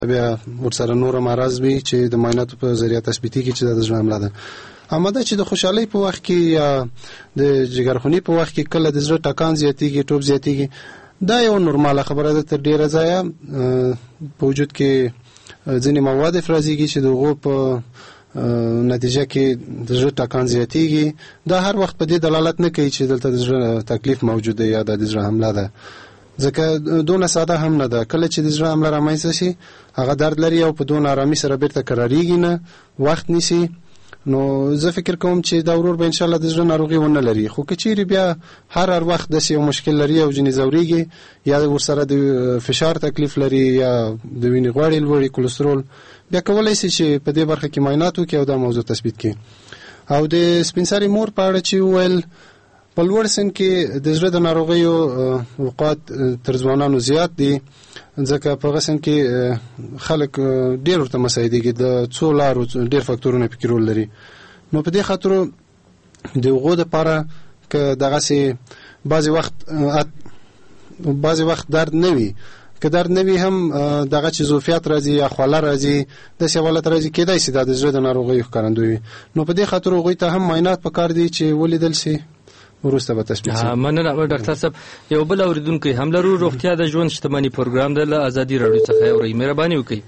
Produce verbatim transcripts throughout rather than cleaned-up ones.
بیا ورسره نور مرض وي چې د معایناتو په ذریعه تثبیتي کې چې د زړه حمله ده. همدا چې د خوشحالۍ په وخت کې یا د جګرخونی په وخت کې کله د زړه ټکان زیاتېږي، ټوپ زیاتېږي، دا یو نورماله خبره ده. تر ډیره ځایه په وجود کې ځینې مواد افرازېږي چې د هغو په نتیجه کې د زړه ټکان زیاتېږي. دا هر وخت په دې دلالت نه کوي چې دلته د زړه تکلیف موجود دی یا د زړه حمله ده، ځکه دونه ساده هم نه ده. کله چې د زړه حمله رامنځته شي هغه درد لري او په دونه آرامي سره بیرته قراریږي نه، وخت نیسي. نو زه فکر کوم چې دا ورور به ان شاء الله د زړه ناروغي ونه لري. خو که چیرې بیا هر هر وخت داسې یو مشکل لري او ځینې ځورېږي یا ورسره د فشار تکلیف لري یا د وینې غوړې لوړې، کولسترول، بیا کولی شي چې په دې برخه کې معاینات وکړي او دا موضوع تثبیت کړي. او د سپین سرې مور په اړه چې وویل، په لوړ سن کې د زړه د ناروغیو وقوعات تر ځوانانو زیات دي، ځکه په هغه سن کې خلک ډېر ورته مساعدېږي، د څو لارو ډېر فکتورونه پکې رول لري. نو په دې خاطر د هغو دپاره که دغسې بعضې وخت بعضې وخت درد نه وي، که درد نه وي هم دغه چې ظوفیت راځي یا خوله راځي، داسې حالت راځي، کېدای شي دا د زړه د ناروغیو ښکارندوی وي. نو په دې خاطر هغوی ته هم معاینات پکار دي چې ولیدل شي، وروسته به تثبیت شي. مننه ډاکټر صاحب. یو بل اوریدونکی هم لرو، روغتیا د ژوند شتمني پروګرام د ازادي راډیو څخه اوري، مهرباني وکړئ.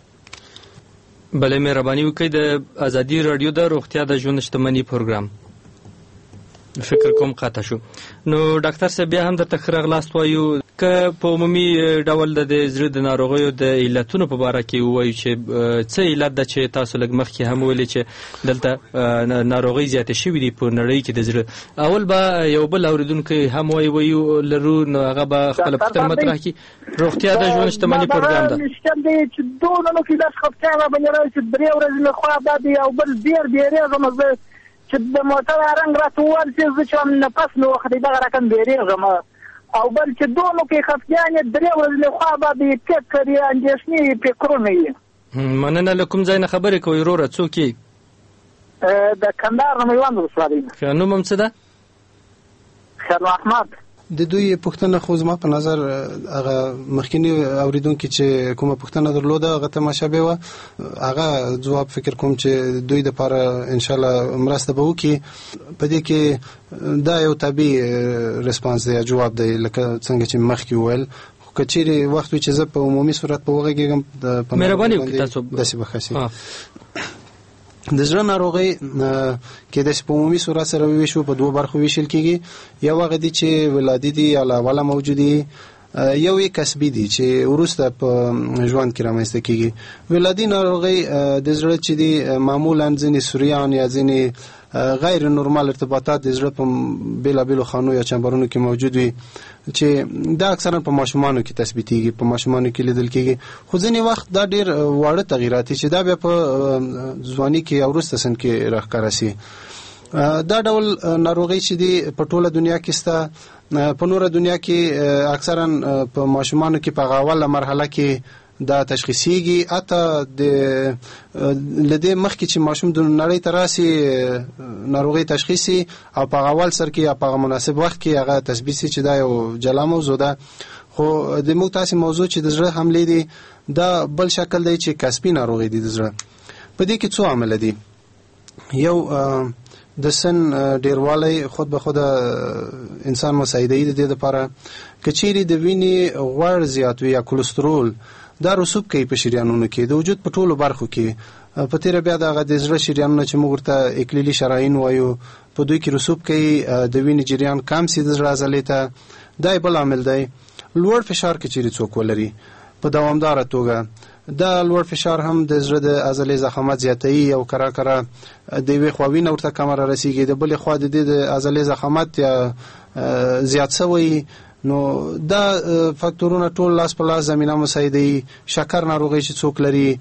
بله مهرباني وکړئ، د ازادي راډیو د روغتیا د ژوند شتمني پروګرام فکر کوم قطع شو. نو ډاکټر صاحب بیا هم درته ښه راغلاست وایو. که په عمومي ډول د زړه د ناروغیو د علتونو په باره کې ووایو چې څه علت ده چې تاسو لږ مخکې هم ویلې چې دلته ناروغۍ زیاتې شوي دي په نړۍ کې د زړه. اول به یو بل اورېدونکی هم وایي وایو لرو، نو هغه به خپله پوښتنه مطرح کړي. روغتیا د ژوند شتمني پروګرام ده. مشکل دی چې دونه نو کې داسې خفګان راباندې راشي چې درې ورځې مې خوا بد دی او بل ډېر بیرېږم زه چې د موټر رنګ راته وویل چې زه چې هم نفس مې وخوتی دغه رقم بیرېږم، او بل چې دونو کې خفګان یې درې ورځې مې خوا بد یې فکر یې اندېښنې یې فکرونه یې. مننه. له کوم ځای نه خبرې کوئ وروره؟ څوک یې؟ د کندهار نه میوند ولسوالۍ نه. ښه، نوم هم څه ده؟ خیر محمد. د دوی پوښتنه خو زما په نظر هغه مخکینی اوریدونکي چې کومه پوښتنه درلوده هغه تماشابه وه، هغه جواب فکر کوم چې دوی دپاره انشاءالله مرسته به وکړي. په دې کې دا یو طبیعي ریسپانس دی، جواب دی، لکه څنګه چې مخکې وویل. خو که چیرې وخت وي چې زه په عمومي صورت په وغږېږم، مهرباني وکړئ تاسو داسې به ښه شي. د زړه ناروغۍ کېدای شي په عمومي صورت سره وویشو، په دوو برخو ویشل کېږي. یو هغه دي چې ولادي دي یا له اوله موجودي، یو یې کسبي دي چې وروسته په ژوند کې رامنځته کېږي. ولادي ناروغۍ د زړه چې دي معمولا ځینې سوریان یا ځینې غیر نورمال ارتباطات د زړه په بېلابېلو خانو یا چمبرونو کې موجود وي، چې دا اکثرا په ماشومانو کې تثبیتېږي، په ماشومانو کې لیدل کېږي. خو ځینې وخت دا ډېر واړه تغییرات دي چې دا بیا په ځواني کې او وروسته سن کې راښکاره شي. دا ډول ناروغۍ چې دي په ټوله دنیا کې شته، په نوره دنیا کې اکثرا په ماشومانو کې په هغه اوله مرحله کې دا تشخیصیږي. حتی د لدې مخکې چې ماشوم د نړۍ ته راسي ناروغي تشخیصي او په اول سر کې یا په مناسب وخت کې هغه تثبیت شي چې دا یو جلا موضوع ده. خو د موږ تاسې موضوع چې د زړه حملې دي دا بل شکل دی چې کسبي ناروغي دي د زړه. په دې کې څو عامل دي. یو د سن ډیروالی خود به خود انسان مساعده‌ای د دې لپاره که چیرې د وینې غوړ زیات وي یا کولسترول، دا رسوب کوي په شریانونو کې د وجود په ټولو برخو کې. په تیره بیا دغه د زړه شریانونه چې موږ ورته اکلیلي شرايین وایو، په دوی کې رسوب کوي، د وینې جریان کم سي د زړه عضلې ته. دا بل عامل دی. لوړ فشار کې چیرې څوک ولري په دوامداره توګه، دا لوړ فشار هم د زړه د عضلې ضخامت زیاتوي او کرا کرا د یوې خوا وینه ورته کمه رارسېږي، د بلې خوا د دې د عضلې ضخامت یا زیات شوی. نو دا فاکتورونه ټول لاس په لاس زمینه مساعدوي. شکر ناروغي چې څوک لري،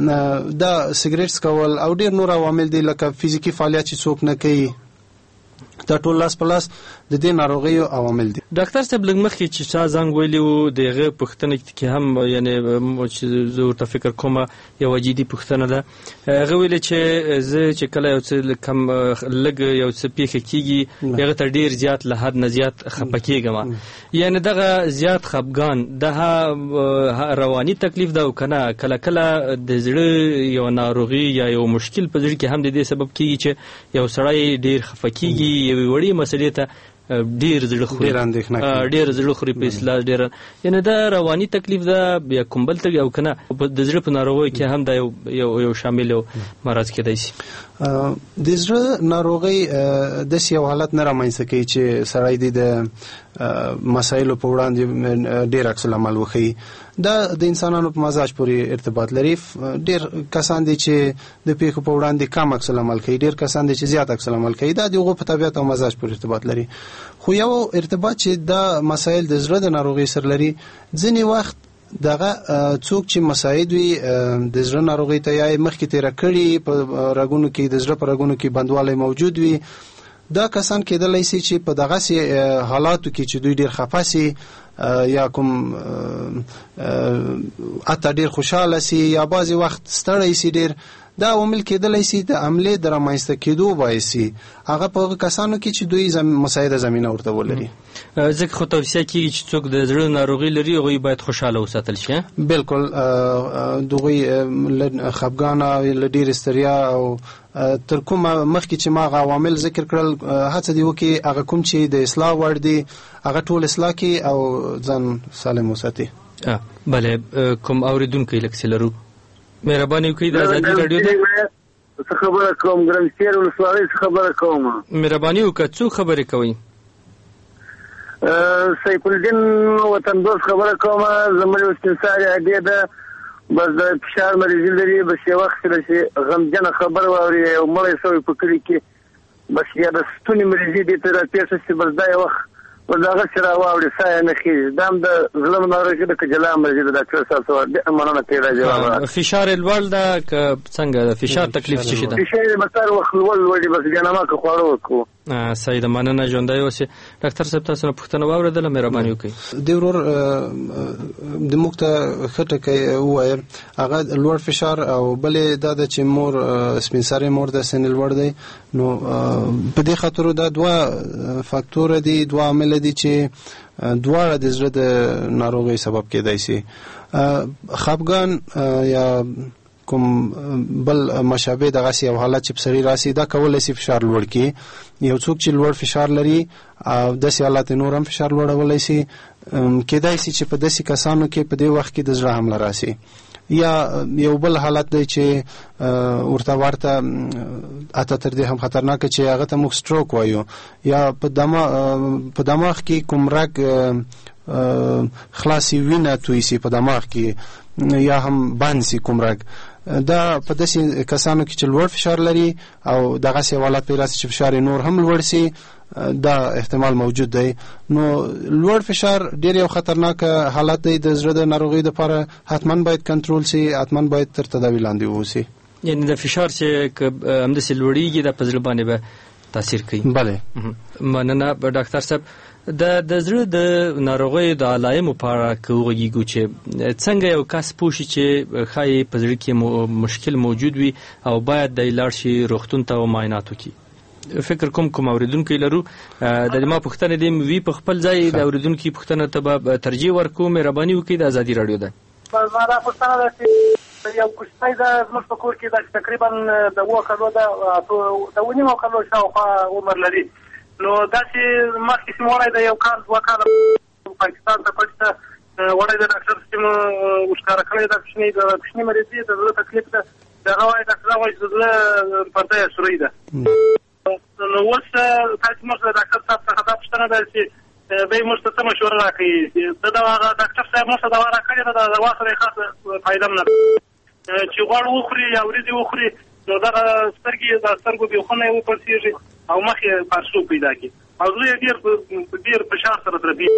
دا سیګریټ څکول او ډېر نور عوامل دي لکه فزیکي فعالیت چې څوک نه کوي، دا ټول لاس په لاس د دې ناروغیو عوامل دي. ډاکټر صاحب لږ مخکې چې چا زنګ ویلی و دغه پوښتنه کې هم یعنی چې زه ورته فکر کوم یوه جدي پوښتنه ده. هغه ویلي چې زه چې کله یو څه کم لږ یو څه پیښه کېږي هغه ته ډېر زیات له حد نه زیات خفه کېږم. یعنی دغه زیات خفګان ده رواني تکلیف ده او که نه کله کله د زړه یو ناروغي یا یو مشکل په زړه کې هم د دې سبب کېږي چې یو سړی ډېر خفه کېږي، یوې وړې مسلې ته ډېر زړه خوري، ډېر زړه خوري په اصطلاح ډېر. یعنې دا رواني تکلیف ده یا کوم بل تکلیف او که نه د زړه په ناروغیو کې هم دا یو یو شامل یو مرض کېدای شي. د زړه ناروغۍ داسې یو حالت نه رامنځته کوي چې سړی دې د مسایلو په وړاندې ډېر عکس العمل وښیي. دا د انسانانو په مزاج پورې ارتباط لري. ډېر کسان دي چې د پیښو په وړاندې کم عکس العمل کوي، ډېر کسان دي چې زیات عکس العمل کوي. دا د هغو په طبیعت او مزاج پورې ارتباط لري. خو یو ارتباط چې دا مسایل د زړه د ناروغۍ سره لري، ځینې وخت دغه څوک چې مساعد وي د زړه ناروغۍ ته یا مخکې تیره کړي په رګونو کې د زړه په رګونو کې بندوالی موجود وي، دا کسان کېدلی شي چې په دغسې حالاتو کې چې دوی ډېر خفه سي یا کوم حتی ډېر خوشحاله سي یا بعضې وخت ستړی سي ډېر، دا عوامل کېدلی شي د حملې د رامنځته کېدو باعث سي. هغه په هغه کسانو کې چې دوی مساعده زمینه ورته ولري. ځکه خو توصیه کېږي چې څوک د زړه ناروغي لري هغوی باید خوشحاله وساتل شي. بالکل د هغوی خفګانه له ډېرې ستړیا او تر کومه مخکې چې ما هغه عوامل ذکر کړل هڅه دې وکړي هغه کوم چې د اصلاح وړ دي هغه ټول اصلاح کړي او ځان سالم وساتي. بله کوم اورېدونکی لږ څه لرو؟ مهرباني وکړئ د ازادي راډیو ته څه خبره کوم ګرمسیر ولسوالۍ څه خبره کوم. مهرباني وکړه څوک خبرې کوئ؟ سیف الدین وطن دوست خبره کوم. زموږ استنساري عادي ده، بس د فشار مریضي لري، بس یو وخت چې غمجنه خبره واوري او مړی شوی په کلي کې، بس یا د ستوني مریضي دې ته راپېښه شي، بس دا یو وخت بس هغه چې راواوړي ساه یې نه خېږي. دا هم د زړه ناروغي ده که جلا مریضي ده؟ ډاکټر صاحب څه مننه کوي دا جواب. فشار یې لوړ ده که څنګه ده؟ فشار تکلیف څه شي ده؟ فشار یې بس هر وخت لوړ لوړ دي، بس جانما که خواړه وکړو. صحیح ده، مننه، ژوندی اوسې. ډاکټر صاحب تاسو نه پوښتنه واورېدله، مهرباني وکړئ. دې ورور د موږ ته ښه ټکی ووایه، هغه لوړ فشار او بلې دا ده چې مور سپین سرې مور د سن لوړ دی. نو په دې خاطر دا دوه فاکتوره دي، دوه عامله دي چې دواړه د زړه د ناروغۍ سبب کېدای شي. خفګان یا کوم بل مشابه دغسې یو حالت چې په سړي راسي دا کولی شي فشار لوړ کړي. یو څوک چې لوړ فشار لري او داسې حالات نور هم فشار لوړولی شي، کېدای شي چې په داسې کسانو کې په دې وخت کې د زړه حمله راسي. یا یو بل حالت دی چې ورته ورته اته تر دې هم خطرناکه چې هغه ته موږ سټروک وایو، یا په په دماغ کې کوم رګ خلاصي وینه توی سي په دماغ کې یا هم بند سي کوم رګ. دا په داسې کسانو کې چې لوړ فشار لري او دغسې حالات پیدا سي چې فشار نور هم لوړ سي، دا احتمال موجود دی. نو لوړ فشار ډېر یو خطرناک حالت دی د زړه د ناروغۍ لپاره، حتما باید کنټرول سي، حتما باید تر تداوی لاندې ووسي. یعنی د فشار چې همداسې لوړېږي دا په زړه باندې به تاثیر کوي. بله، مننه ډاکټر صاحب. د د زړه د ناروغیو د علایمو په اړه که وغږیږو چې څنګه یو کس پوه شي چې ښایي په زړه کې مشکل موجود وي او باید دی لاړ شي روغتون ته او معاینات وکړي. فکر کوم کوم اوریدونکي لرو د ما پوښتنه دې وی په خپل ځای د اوریدونکي پوښتنه ته به ترجیح ورکوم. مهرباني وکړئ د ازادي راډیو ده. زما دا پوښتنه ده چې یو کوچنی ده زموږ په کور کې دا تقریبا د اووه کلو ده د اوه نیمو کلو شاوخوا عمر لري. نو داسې مخکې چې وړی ده یو کال دوه کاله پاکستان ته پټ ته وړی ده ډاکټر چې مو ورښکاره کړی ده کوچني د کوچني مریضي د زړه تکلیف ده د هغه وایي ډاکټر وایي چې د زړه پرده یې سورۍ ده. نو اوس تاسو موږ له ډاکټر صاحب څخه دا پوښتنه ده چې دی موږ ته څه مشوره راکوي. ده د هغه ډاکټر صاحب موږ ته دوا راکړې ده، د دوا سره یې خاصه فایده هم نه ده چې غوړ وخوري یا وریځې وخوري نو دغه سترګې د سترګو بیخونه یې وپړسېږي او مخ یې پړسوب پیدا کړي او زړه یې ډېر ډېر فشار سره دربي.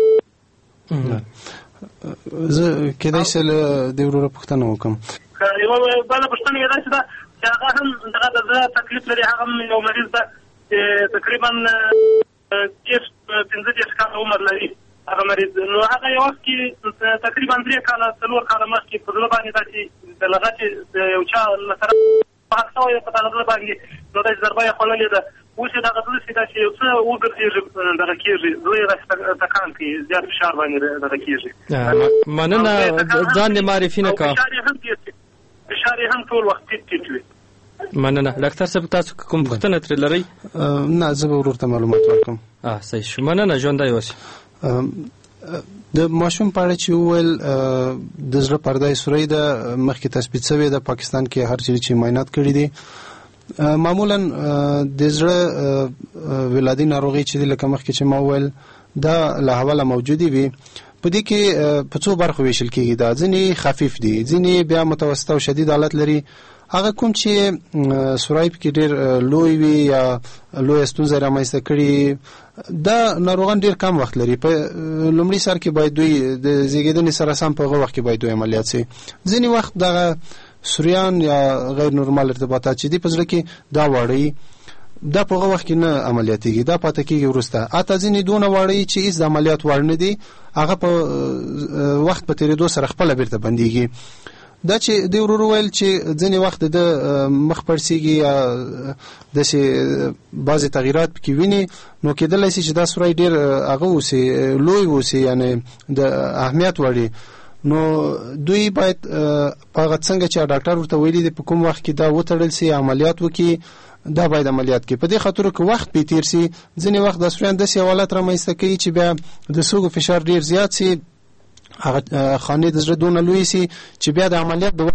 زه کېدای شي له دې وروره پوښتنه وکړم. یوه بله پوښتنه یې داسې ده چې هغه هم دغه د زړه تکلیف لري، هغه هم یو مریض ده چې تقریبا دېرش پنځه دېرش کاله عمر لري هغه مریض. نو هغه یو وخت کې تقریبا درې کاله څلور کاله مخکې په زړه باندې داسې د لغتې د یو چا له سره حق شوی په دغه باندې نو داسې ضربه یې خوړلې ده. اوس یې دغه داسې داسې یو څه وګرځېږي دغه کېږي زړه یې داسې تکان کوي زیات فشار باندې دغه کېږي. مننه ځان دې معرفي نه کوه. فشار یې هم ټیټ فشار یې هم ټول وخت ټیټ ټیټ وي. مننه. ډاکټر صاحب تاسو کوم پوښتنه ترې لرئ؟ نه زه به ورته معلومات ورکړم. اه صحیح شو. مننه. ژوندی اوسئ. د ماشوم په اړه چې وویل د زړه پرده سورۍ ده مخکې تثبیت شوې ده پاکستان کې هر چیرې چې معاینات کړي دي. معمولا د زړه ولادي ناروغي چې لکه مخکې چې ما وویل دا له حواله موجودي وي. په دې کې په څو برخو ویشل کېږي. دا ځینې خفیف دي ځینې بیا متوسط او شدید حالت لري. هغه کوم چې سورۍ کې ډېر لوی وي یا لوی ستونزه رامنځته کړي دا ناروغان ډېر کم وخت لري. په لومړي سر کې باید دوی د زیږیدنې سره سم په هغه وخت کې باید دوی عملیات شي. ځینې وخت دغه سوریان یا غیر نورمال ارتباطات چې دي په زړه کې دا واړی دا په هغه وخت کې نه عملیاتېږي دا پاتې کېږي وروسته. اته ځینې دونه واړی چې هیڅ د عملیات وړ نه دي هغه په وخت په تېرېدو سره خپله بیرته بندېږي. دا چې دی ورور ویل چې ځینې وخت د مخ پړسېږي یا داسې بعضې تغییرات پکې ویني نو کېدلی شي چې دا سوری ډېر هغه اوسي لوی اوسي یعنې د اهمیت وړي. نو دوی باید په هغه څنګه چې ډاکټر ورته ویلي دي په کوم وخت کې دا وتړل سي عملیات وکړي دا باید عملیات کړي. په دې خاطر کې وخت پې تېر سي ځینې وخت د سوریان داسې حالت رامنځته کوي چې بیا د سوګو فشار ډېر زیات سي هغه خانې د زړه دونه لوی سي چې بیا د عملیات د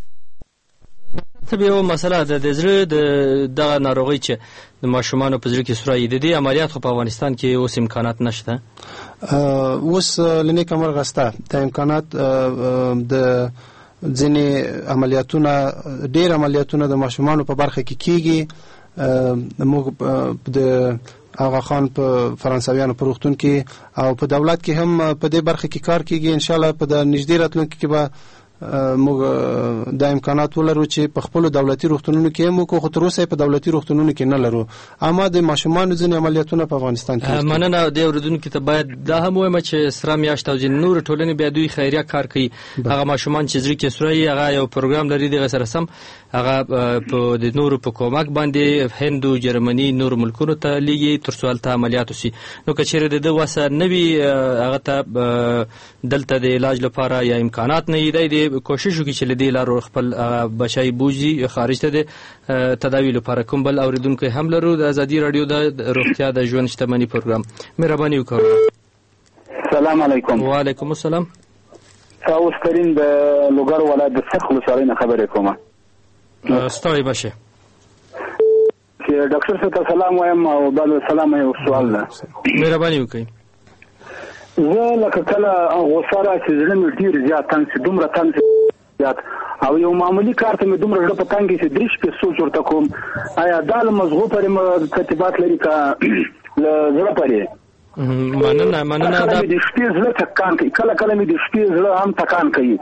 ته یو مسله ده د زړه د دغه ناروغۍ چې د ماشومانو په زړه کې سورۍ د دې عملیات خو په افغانستان کې اوس امکانات نشته. اوس له نیکه مرغه شته د امکانات د ځینې عملیاتونه ډېر عملیاتونه د ماشومانو په برخه کې کېږي. موږ د آغا خان په فرانسویانو په روغتون کې او په دولت کې هم په دې برخه کې کار کېږي. ان شاء الله په د نږدې راتلونکي کې به موږ د امکانات ولرو چې په خپل دولتي روغتونونو کې هم وکړو خو تر اوسه په دولتي روغتونونو کې نه لرو. اما د ماشومانو ځینې عملیاتونه په افغانستان کې. مننه. د اوریدونکو ته باید دا هم وایم چې سره میاشت او ځینې نور ټولنې بیا دوی خیریه کار کوي. هغه ماشومان چې زړه کې سورۍ هغه یو پروګرام لري دغه سره سم هغه په د نورو په کومک باندې هند او جرمني نور ملکونو ته لیږي تر څو هلته عملیات وشي. نو که چېرې د ده وسه نه وي هغه ته دلته د علاج لپاره یا امکانات نه وي دی کوشش وکړي چې له دې لارو خپل بچی بوځي خارج ته د تداوي لپاره. کوم بل اورېدونکی هم لرو د ازادي راډیو د روغتیا د ژوند شتمني پروګرام. مهرباني وکړئ. سلام علیکم. وعلیکم السلام. اوس کریم د لوګر ولایت د څرخ ولسوالۍ نه خبرې کوم. ستړی بشه. چې ډاکټر صاحب ته سلام وایم او بعد سلام یو سوال ده. مهرباني وکړئ. زه لکه کله غوسه راشي زړه مې ډېر زیات تنګ شي دومره تنګ شي زیات او یو معمولي کار ته مې دومره زړه په تنګ شي درې شپې سوچ ورته کوم. آیا دا له مزغو پورې ترتیبات لري که له زړه پورې؟ مننه مننه. کله مې د شپې زړه ټکان کوي کله کله مې د شپې زړه هم ټکان کوي.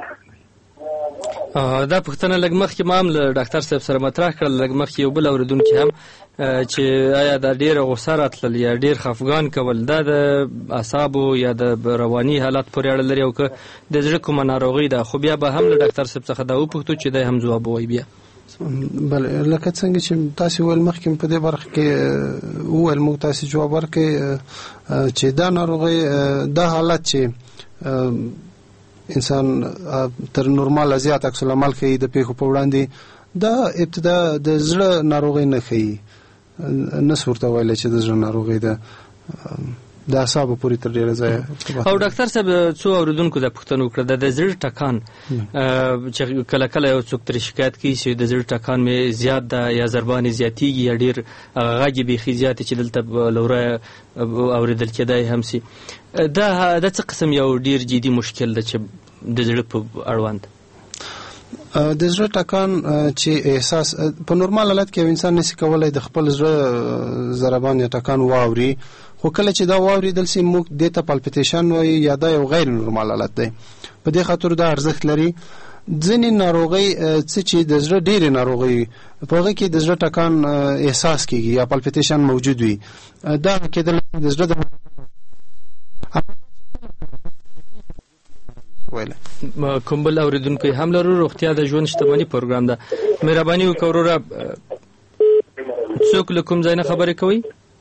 دا پوښتنه لږ مخکې ما هم له ډاکټر صاحب سره مطرح کړل. لږ مخکې یو بل اورېدونکي هم چې آیا دا ډېره غوسه راتلل یا ډېر خفګان کول دا د اعصابو یا د رواني حالت پورې اړه لري او که د زړه کومه ناروغي ده. خو بیا به هم له ډاکټر صاحب څخه دا وپوښتو چې دی هم ځواب ووایي. بیا بله لکه څنګه چې تاسې ویل مخکې په دې برخه کې وویل موږ تاسې جواب ورکړئ چې دا ناروغي دا حالت چې انسان تر نورمال زیات عکس العمل کوي د پیښو په وړاندې دا ابتدا د زړه ناروغي نه ښیي. نه ورته ویلی چې د زړه ناروغي ده د اعصابو پورې تر ډېره ځایه. او ډاکټر صاحب څو اورېدونکو دا پوښتنه وکړه د زړه ټکان چې کله کله یو څوک ترې شکایت کوي چې د زړه ټکان مې زیات ده یا ضربان یې زیاتېږي یا ډېر غږ یې بیخي زیات چې دلته له وره اورېدل کېدای هم سي. دا د څه قسم یو ډېر جدي مشکل ده چې د زړه په اړوند د زړه ټکان چې احساس په نورمال حالت کې انسان نشي کولای د خپل زړه ضربان یا ټکان واوري خو کله چې دا واورېدل سي موږ دې ته پالپیټیشن وایي یا دا یو غیر نورمال حالت دی. په دې خاطر دا ارزښت لري ځینې ناروغۍ څه چې د زړه ډېرې ناروغۍ په هغه کې د زړه ټکان احساس کیږي یا پالپیټیشن موجود وي دا کېدل د زړه د ویل کوم بل اوریدونکو هم لرو روغتیا د ژوند شتمنۍ پروګرام ده مهرباني وکړئ وروره څوک له کوم ځای نه خبرې کوي؟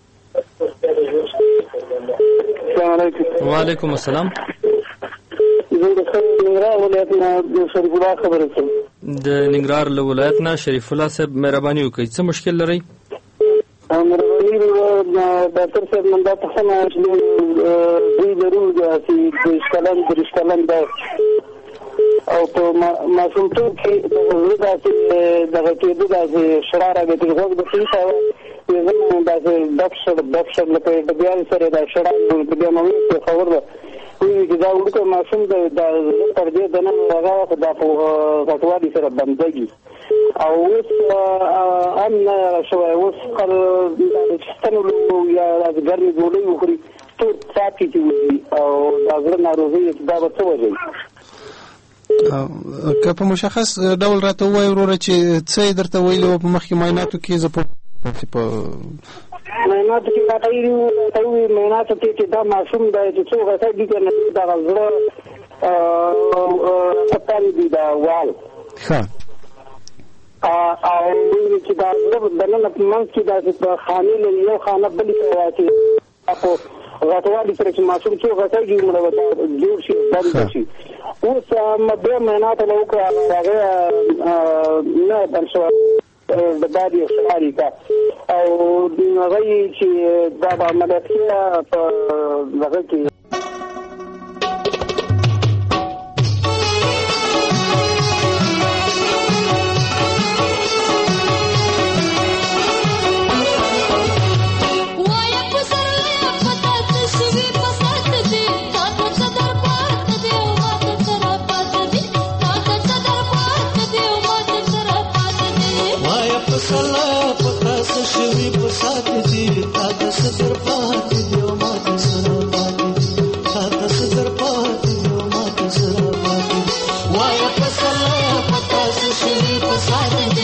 السلام علیکم. وعلیکم السلام. زه د ننګرهار ولایت نه د شریف الله خبرې کوم. د ننګرهار له ولایت نه شریف الله صاحب مهرباني وکړئ څه مشکل لرئ؟ مهرباني ډاکټر صاحب من دا تخنه دوی لرو چې د شکلن د شکلن دا او په ماشومتوب کې د زړه داسې دغه کېدو داسې شړا راګېدل غوږ د ښي خوا زما داسې ډکشر ډکشر لکه د بیان سره دا شړا په دې مو خبر ده وایي چې دا وړوکی ماشوم د زړه تر دې دننه هغه دا په غټوالي سره بندېږي او اوس هم نه شوی اوس د چستنو یا د ګرمې ګولۍ وخوري ټول څاڅکي چې وځي او دا زړه ناروغي دا به څه وجه که په مشخص ډول راته ووایي وروره چې څه یې درته ویلي وو په مخکې معایناتو کې زه په معایناتو کې راته وایي معایناتو کې چې دا ماشوم دی چې څو غټېږي که نه دغه زړه سپن دي دا وال ښه او وایي چې دا زړه دننه په منځ کې داسې خانې لري یو خانه بلې سره واچي غټوالي سره چې ماشوم څو غټېږي مړه به جوړ شي بند شي اوس بیا معایناتو نه وکړه هغې نه بند شوه د بادي اختلالي کا او هغه یې چې دا به عملیات کړه په هغه کې Why up a